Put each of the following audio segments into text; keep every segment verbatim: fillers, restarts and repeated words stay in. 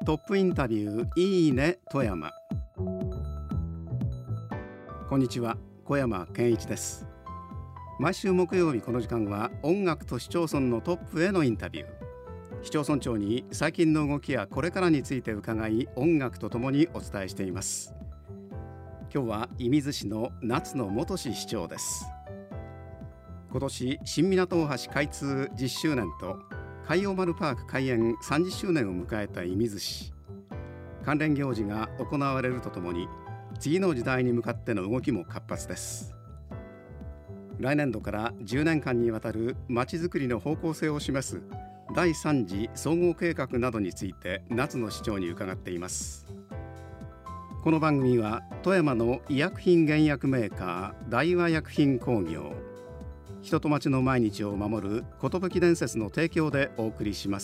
トップインタビューいいね富山。こんにちは、小山健一です。毎週木曜日この時間は音楽と市町村のトップへのインタビュー。市町村長に最近の動きやこれからについて伺い、音楽とともにお伝えしています。今日は射水市の夏野元市市長です。今年新港大橋開通じゅっしゅうねんと海洋丸パーク開園さんじゅっしゅうねんを迎えた射水市。関連行事が行われるとともに次の時代に向かっての動きも活発です。来年度からじゅうねんかんにわたるまちづくりの方向性を示すだいさん次総合計画などについて夏野市長に伺っています。この番組は富山の医薬品原薬メーカー大和薬品工業、人と町の毎日を守る寿伝説の提供でお送りします。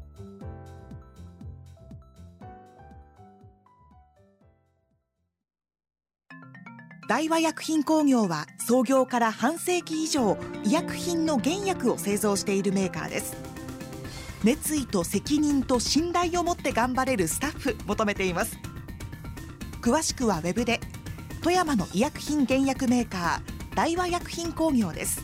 大和薬品工業は創業から半世紀以上、医薬品の原薬を製造しているメーカーです。熱意と責任と信頼を持って頑張れるスタッフ求めています。詳しくはウェブで。富山の医薬品原薬メーカー大和薬品工業です。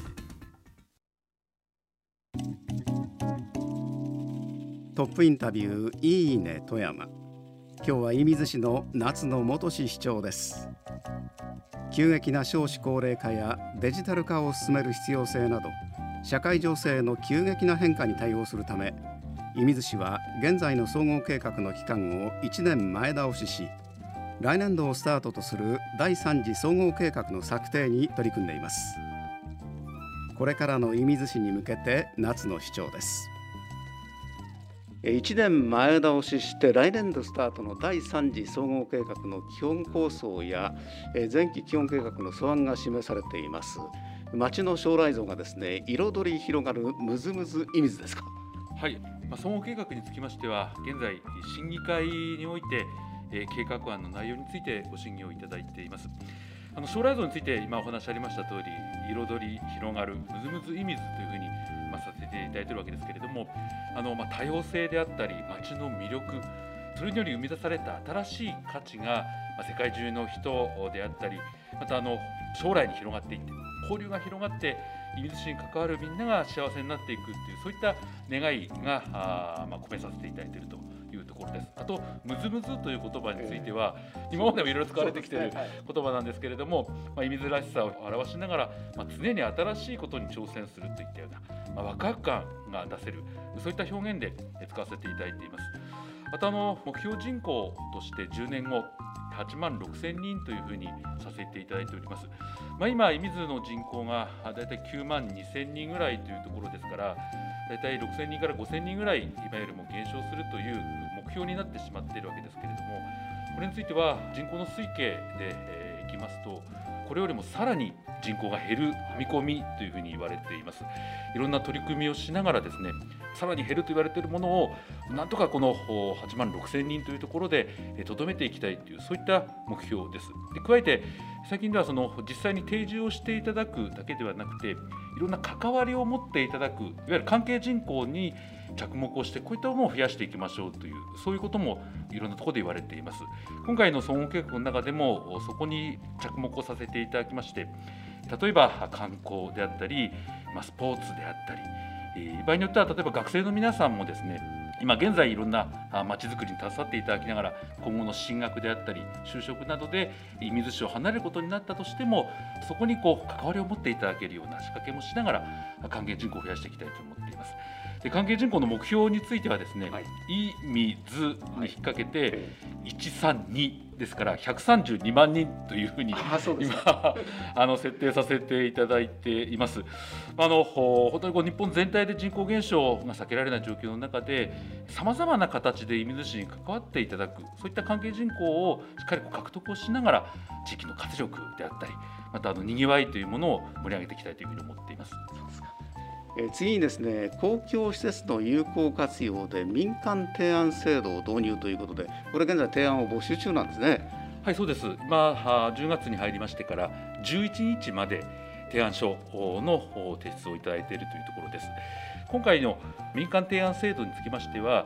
トップインタビューいいね富山。今日は射水市の夏野元市市長です。急激な少子高齢化やデジタル化を進める必要性など、社会情勢の急激な変化に対応するため、射水市は現在の総合計画の期間をいちねんまえ倒しし、来年度をスタートとするだいさん次総合計画の策定に取り組んでいます。これからの射水市に向けて夏野市長です。いちねんまえ倒しして来年度スタートのだいさん次総合計画の基本構想や前期基本計画の素案が示されています。町の将来像がですね、彩り広がるむずむず射水ですか。 はい、まあ、総合計画につきましては現在審議会において、えー、計画案の内容についてご審議をいただいています。あの将来像について今お話ありました通り、彩り広がるむずむず射水というふうに、まあ、させていただいているわけですけれども、あの、まあ、多様性であったり町の魅力、それにより生み出された新しい価値が、まあ、世界中の人であったり、またあの将来に広がっていって交流が広がって射水市に関わるみんなが幸せになっていくという、そういった願いがあ、まあ、込めさせていただいているというところです。あとむずむずという言葉については、今までもいろいろ使われてきている言葉なんですけれども、まあ、射水らしさを表しながら、まあ、常に新しいことに挑戦するといったような、まあ、ワクワク感が出せる、そういった表現で使わせていただいています。またあの目標人口としてじゅうねんごはちまんろくせんにんというふうにさせていただいております。まあ、今射水の人口がだいたいきゅうまんにせんにんぐらいというところですから、だいたいろくせんにんからごせんにんぐらい今よりも減少するという目標になってしまっているわけですけれども、これについては人口の推計で、えー、いきますと、これよりもさらに人口が減る見込みというふうに言われています。いろんな取り組みをしながらですね、さらに減ると言われているものをなんとかこのはちまんろくせんにんというところでとどめていきたいという、そういった目標です。で加えて最近ではその実際に提示をしていただくだけではなくて、いろんな関わりを持っていただく、いわゆる関係人口に着目をして、こういったものを増やしていきましょうという、そういうこともいろんなところで言われています。今回の総合計画の中でもそこに着目をさせていただきまして、例えば観光であったり、まあ、スポーツであったり、えー、場合によっては例えば学生の皆さんもですね、今現在いろんなまちづくりに携わっていただきながら、今後の進学であったり就職などで射水市を離れることになったとしても、そこにこう関わりを持っていただけるような仕掛けもしながら関係人口を増やしていきたいと思っています。で関係人口の目標についてはですね、はい、いみずに引っ掛けていちさんにですからひゃくさんじゅうにまんにんというふうに今あの設定させていただいています。あの本当にこう日本全体で人口減少が避けられない状況の中で、さまざまな形で射水市に関わっていただく、そういった関係人口をしっかりこう獲得をしながら、地域の活力であったり、またあのにぎわいというものを盛り上げていきたいというふうに思っています。 そうですか。え次にですね、公共施設の有効活用で民間提案制度を導入ということで、これ現在提案を募集中なんですね。 はい、そうです。今じゅうがつに入りましてからじゅういちにちまで提案書の提出をいただいているというところです。今回の民間提案制度につきましては、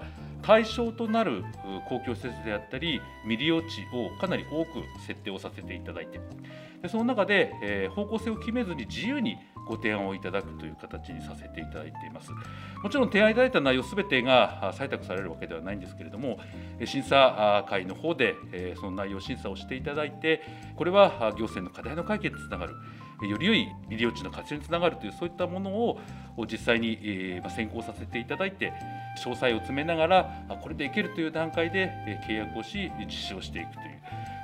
対象となる公共施設であったり未利用地をかなり多く設定をさせていただいて、でその中で、えー、方向性を決めずに自由にご提案をいただくという形にさせていただいています。もちろん提案いただいた内容すべてが採択されるわけではないんですけれども、審査会の方でその内容審査をしていただいて、これは行政の課題の解決につながる、より良い未利用地の活用につながるという、そういったものを実際に先行させていただいて、詳細を詰めながらこれでいけるという段階で契約をし実施をしていくという、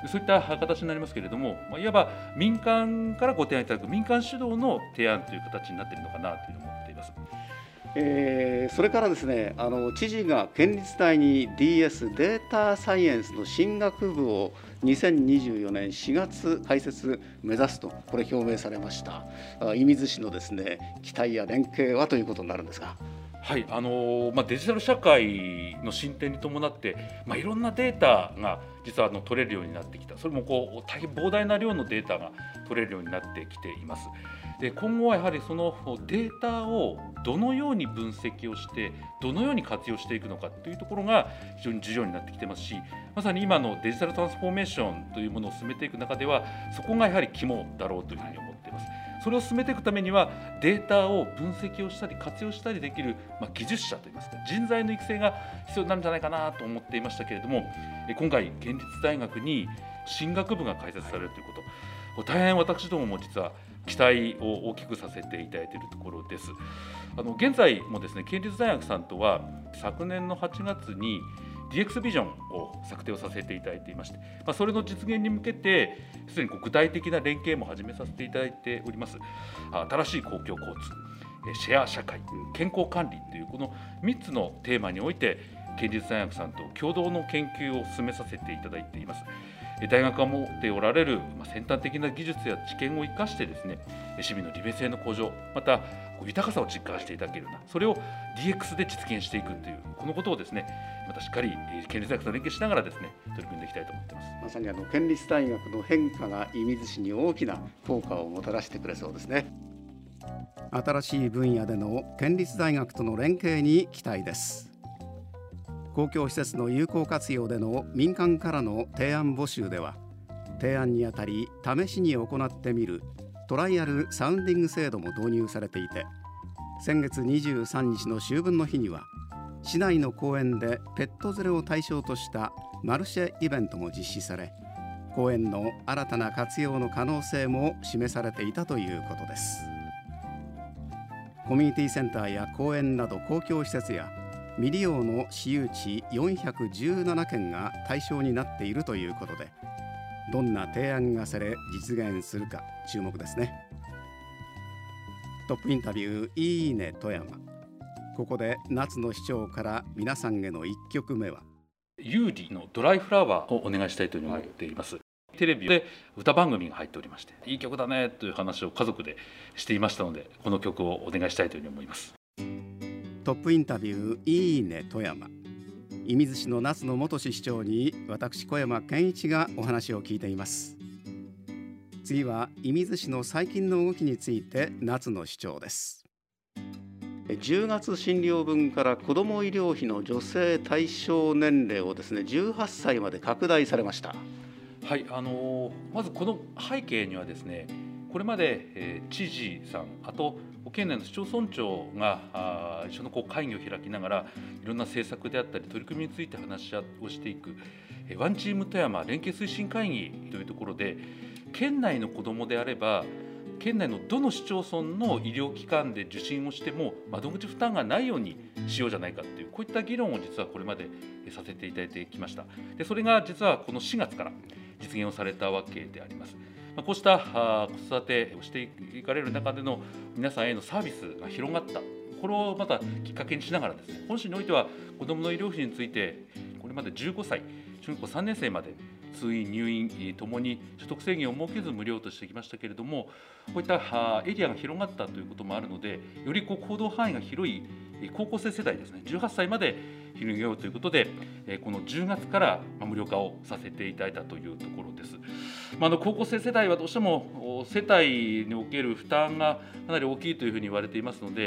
そういった形になりますけれども、いわば民間からご提案いただく民間主導の提案という形になっているのかなというふうに思っています。 えー、それからですね、あの知事が県立大に ディーエス データサイエンスの進学部をにせんにじゅうよねんしがつ開設目指すと、これ表明されました。射水市のですね期待や連携はということになるんですが。 はい、あのまあ、デジタル社会の進展に伴って、まあ、いろんなデータが実はあの取れるようになってきた。それもこう大変膨大な量のデータが取れるようになってきています。で今後はやはりそのデータをどのように分析をしてどのように活用していくのかというところが非常に重要になってきてますし、まさに今のデジタルトランスフォーメーションというものを進めていく中ではそこがやはり肝だろうというふうに思っています。それを進めていくためにはデータを分析をしたり活用したりできる、まあ、技術者といいますか人材の育成が必要になるんじゃないかなと思っていましたけれども、今回県立大学に進学部が開設されるということ、大変私どもも実は期待を大きくさせていただいているところです。あの現在もですね、県立大学さんとは昨年のはちがつに ディーエックス ビジョンを策定をさせていただいていまして、まあ、それの実現に向けてすでにこう具体的な連携も始めさせていただいております。新しい公共交通、シェア社会、健康管理というこのみっつのテーマにおいて県立大学さんと共同の研究を進めさせていただいています。大学が持っておられる先端的な技術や知見を生かしてですね、市民の利便性の向上、また豊かさを実感していただけるような、それを ディーエックス で実現していくというこのことをですね、またしっかり県立大学と連携しながらですね取り組んでいきたいと思っています。 まさにあの県立大学の変化が射水市に大きな効果をもたらしてくれそうですね。新しい分野での県立大学との連携に期待です。公共施設の有効活用での民間からの提案募集では、提案にあたり試しに行ってみるトライアルサウンディング制度も導入されていて、先月にじゅうさんにちの秋分の日には市内の公園でペット連れを対象としたマルシェイベントも実施され、公園の新たな活用の可能性も示されていたということです。コミュニティセンターや公園など公共施設や未利用の私有地よんひゃくじゅうななけんが対象になっているということで、どんな提案がされ実現するか注目ですね。トップインタビューいいね富山。ここで夏の市長から皆さんへのいっきょくめはユーリのドライフラワーをお願いしたいというふうに思っています。はい、テレビで歌番組が入っておりまして、いい曲だねという話を家族でしていましたので、この曲をお願いしたいというふうに思います。 トップインタビューいいね富山。射水市の夏野元市市長に私小山健一がお話を聞いています。次は射水市の最近の動きについて夏野市長です。じゅうがつ診療分から子ども医療費の助成対象年齢をですねじゅうはっさいまで拡大されました。 はい、あのー、まずこの背景にはですね、これまで、えー、知事さん、あと県内の市町村長があ一緒のこう会議を開きながらいろんな政策であったり取り組みについて話し合いをしていく、えー、ワンチーム富山連携推進会議というところで、県内の子どもであれば県内のどの市町村の医療機関で受診をしても窓口負担がないようにしようじゃないかという、こういった議論を実はこれまでさせていただいてきました。でそれが実はこのしがつから実現をされたわけであります。こうした子育てをしていかれる中での皆さんへのサービスが広がった、これをまたきっかけにしながらですね、本市においては子どもの医療費についてこれまでじゅうごさい、小学校さんねんせいまで通院入院ともに所得制限を設けず無料としてきましたけれども、こういったエリアが広がったということもあるので、よりこう行動範囲が広い高校生世代ですね、じゅうはっさいまで広げようということで、このじゅうがつから無料化をさせていただいたというところです。まあ、あの高校生世代はどうしても世帯における負担がかなり大きいというふうに言われていますので、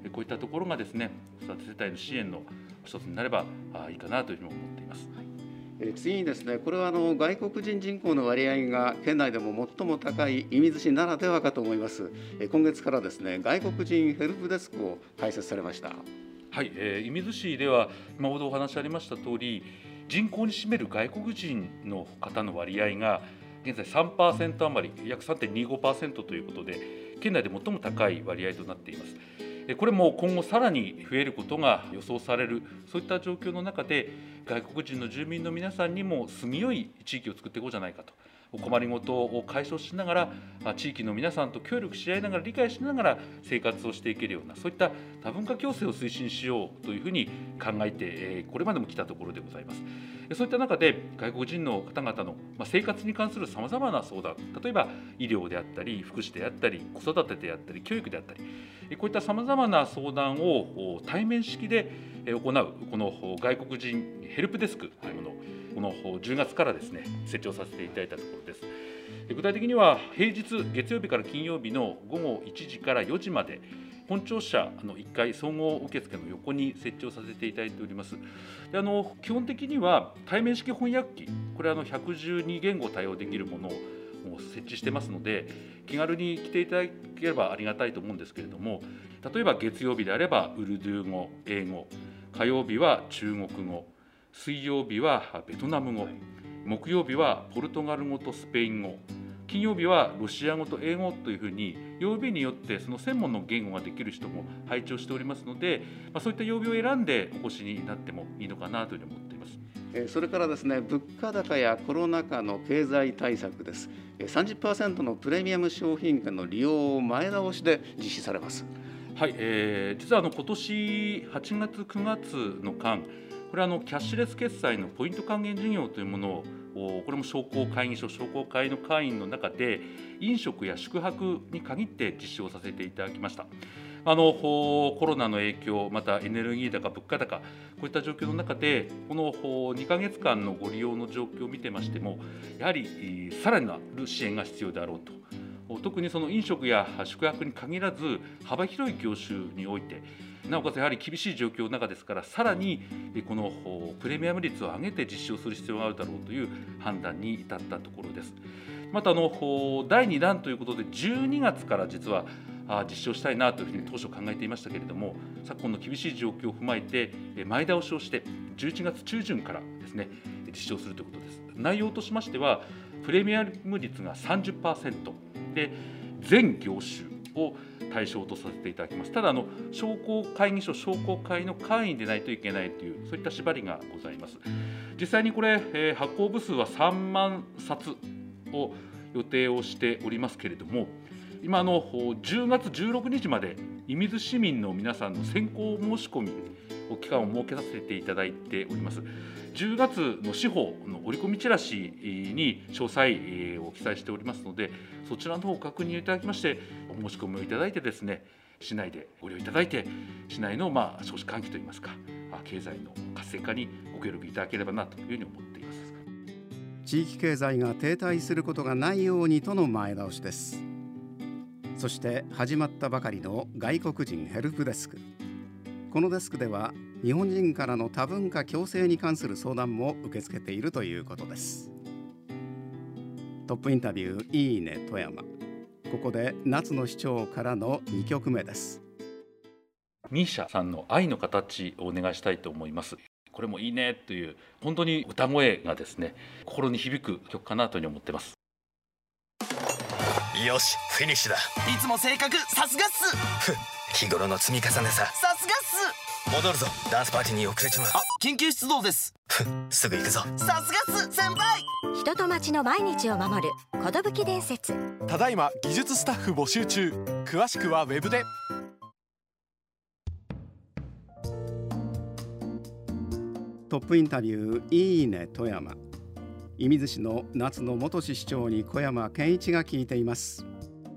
こういったところがですね、子育て世帯の支援の一つになればいいかなというふうに思っています。 え次にですね、これはあの外国人人口の割合が県内でも最も高い射水市ならではかと思います。え今月からですね、外国人ヘルプデスクを開設されました。 はい、えー、射水市では今ほどお話ありました通り、人口に占める外国人の方の割合が現在 さんパーセント 余り、約 さんてんにじゅうごパーセント ということで、県内で最も高い割合となっています。これも今後さらに増えることが予想される、そういった状況の中で外国人の住民の皆さんにも住みよい地域を作っていこうじゃないかと、困りごとを解消しながら地域の皆さんと協力し合いながら理解しながら生活をしていけるような、そういった多文化共生を推進しようというふうに考えてこれまでも来たところでございます。そういった中で外国人の方々の生活に関するさまざまな相談、例えば医療であったり福祉であったり子育てであったり教育であったり、こういったさまざまな相談を対面式で行うこの外国人ヘルプデスクというものをこのじゅうがつからですね設置をさせていただいたところです。具体的には平日月曜日から金曜日のごごいちじからよじまで本庁舎のいっかい総合受付の横に設置をさせていただいております。であの基本的には対面式翻訳機、これはあのひゃくじゅうにげんご対応できるものを設置してますので、気軽に来ていただければありがたいと思うんですけれども、例えば月曜日であればウルドゥー語、英語、火曜日は中国語、水曜日はベトナム語、木曜日はポルトガル語とスペイン語、金曜日はロシア語と英語というふうに曜日によってその専門の言語ができる人も配置をしておりますので、まあ、そういった曜日を選んでお越しになってもいいのかなというふうに思っています。 それからですね、物価高やコロナ禍の経済対策です。さんじゅっパーセント のプレミアム商品券の利用を前倒しで実施されます。 はい、えー、実はあの今年はちがつくがつの間、これはあのキャッシュレス決済のポイント還元事業というものを、これも商工会議所商工会の会員の中で飲食や宿泊に限って実施をさせていただきました。あのコロナの影響、またエネルギー高、物価高、こういった状況の中でこのにかげつかんのご利用の状況を見てましても、やはりさらなる支援が必要であろうと。特にその飲食や宿泊に限らず幅広い業種において、なおかつやはり厳しい状況の中ですから、さらにこのプレミアム率を上げて実施をする必要があるだろうという判断に至ったところです。またあのだいにだんということでじゅうにがつから実は実施をしたいなというふうに当初考えていましたけれども、昨今の厳しい状況を踏まえて前倒しをしてじゅういちがつちゅうじゅんからですね実施をするということです。内容としましてはプレミアム率が さんじゅっパーセント で全業種を対象とさせていただきます。ただあの商工会議所商工会の会員でないといけないというそういった縛りがございます。実際にこれ、えー、発行部数はさんまんさつを予定をしておりますけれども、今のじゅうがつじゅうろくにちまで射水市民の皆さんの先行申し込みを期間を設けさせていただいております。じゅうがつの司法の折り込みチラシに詳細を記載しておりますので、そちらの方を確認いただきましてお申し込みをいただいてですね、市内でご利用いただいて市内のまあ少子喚起といいますか経済の活性化にご協力いただければなというふうに思っています。 地域経済が停滞することがないようにとの前倒しです。そして始まったばかりの外国人ヘルプデスク。このデスクでは日本人からの多文化共生に関する相談も受け付けているということです。トップインタビューいいね富山。ここで夏の市長からのにきょくめです。 ミーシャさんの愛の形をお願いしたいと思います。これもいいねという本当に歌声がですね心に響く曲かなというふうに思っています。 よしフィニッシュだ。 いつも性格さすがっす。 日頃の積み重ねさ。 さすがっす。 戻るぞ。ダンスパーティーに遅れちまう。 あ、緊急出動です。 すぐ行くぞ。 さすがっす先輩。 人と町の毎日を守る寿伝説。 ただいま技術スタッフ募集中。詳しくはウェブで。 トップインタビューいいね富山。射水市の夏の元市市長に小山健一が聞いています。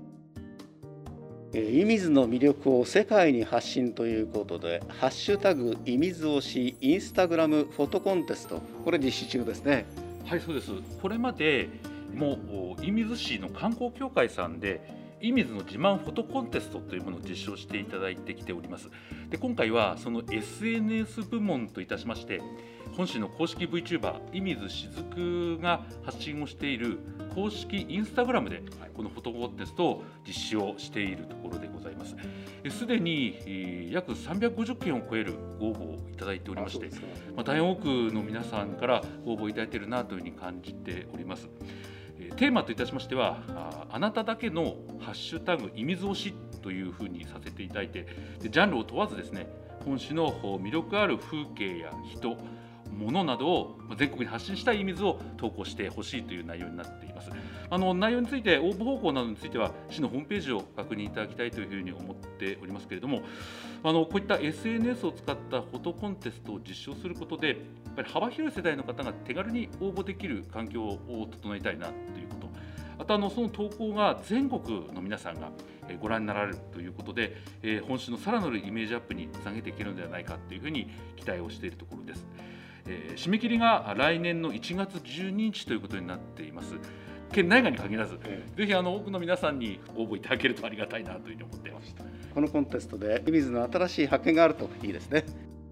射水の魅力を世界に発信ということで、ハッシュタグ射水推しインスタグラムフォトコンテスト、これ実施中ですね。 はい、そうです。これまでもう射水市の観光協会さんで射水の自慢フォトコンテストというものを実証していただいてきております。で今回はその エスエヌエス 部門といたしまして、本市の公式 VTuber 射水しずくが発信をしている公式インスタグラムでこのフォトコンテストを実施をしているところでございます。すでに約さんびゃくごじゅっけんを超えるご応募をいただいておりまして、まあ、大変多くの皆さんからご応募いただいているなというふうに感じております。テーマといたしましては、あ, あなただけのハッシュタグ射水推しというふうにさせていただいて、でジャンルを問わずですね、本市の魅力ある風景や人、物などを全国に発信したい射水を投稿してほしいという内容になっています。あの内容について、応募方法などについては市のホームページを確認いただきたいというふうに思っておりますけれども、あのこういった エスエヌエス を使ったフォトコンテストを実証することで、やっぱり幅広い世代の方が手軽に応募できる環境を整えたいなということ、あとあのその投稿が全国の皆さんがご覧になられるということで、えー、本市のさらなるイメージアップにつなげていけるのではないかというふうに期待をしているところです。えー、締め切りが来年のいちがつじゅうににちということになっています。県内外に限らず、ぜひあの多くの皆さんに応募いただけるとありがたいなというふうに思っていました。 このコンテストで射水の新しい発見があるといいですね。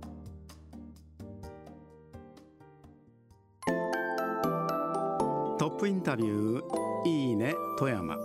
トップインタビュー、いいね富山。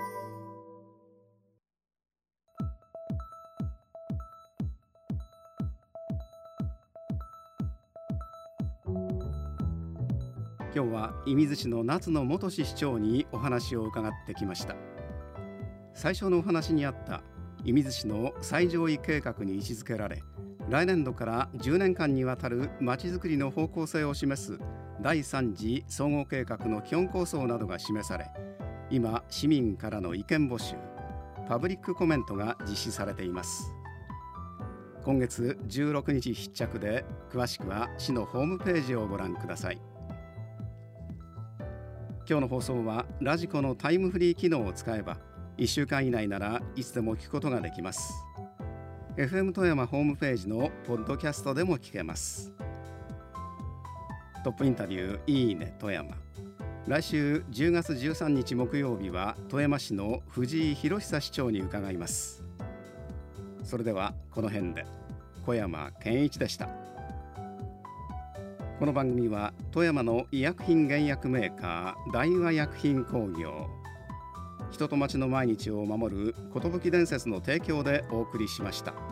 今日は射水市の夏野元市市長にお話を伺ってきました。最初のお話にあった射水市の最上位計画に位置づけられ、来年度からじゅうねんかんにわたるまちづくりの方向性を示すだいさん次総合計画の基本構想などが示され、今市民からの意見募集、パブリックコメントが実施されています。今月じゅうろくにち必着で、詳しくは市のホームページをご覧ください。今日の放送はラジコのタイムフリー機能を使えばいっしゅうかん以内ならいつでも聞くことができます。 エフエム 富山ホームページのポッドキャストでも聞けます。トップインタビュー、いいね富山。来週じゅうがつじゅうさんにち木曜日は富山市の藤井博久市長に伺います。それではこの辺で。小山健一でした。この番組は富山の医薬品原薬メーカー大和薬品工業、人と町の毎日を守る寿伝説の提供でお送りしました。